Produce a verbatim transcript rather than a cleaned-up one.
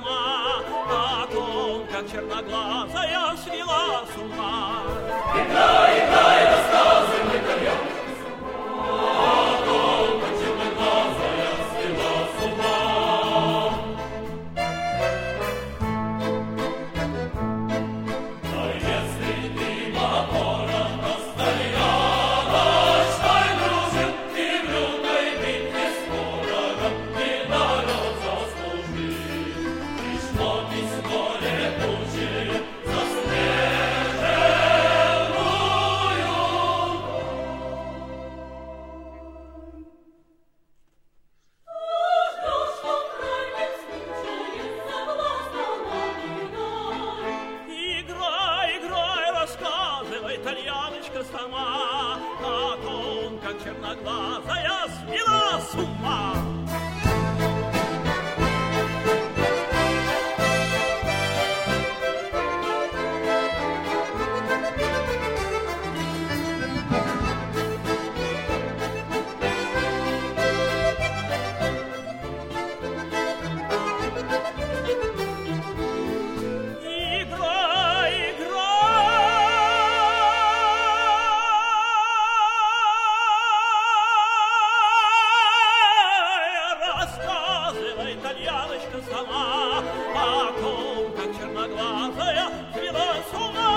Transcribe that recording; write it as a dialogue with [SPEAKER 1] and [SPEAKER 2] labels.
[SPEAKER 1] сама, о том, как черноглазая свела с ума.
[SPEAKER 2] Играй, играй, рассказывай, итальянка сама, о том, как черноглазая свела с ума. А если ты мапора Кастальяна, Штайн дружил и в лютой битве с ворогом медалью заслужил, пришло письмо летучее заснеженную
[SPEAKER 1] Играй, играй, рассказывай, итальяночка сама, о том, как черноглазая свела с ума. Играй, играй, рассказывай, итальяночка сама, о том, как черноглазая свела с ума.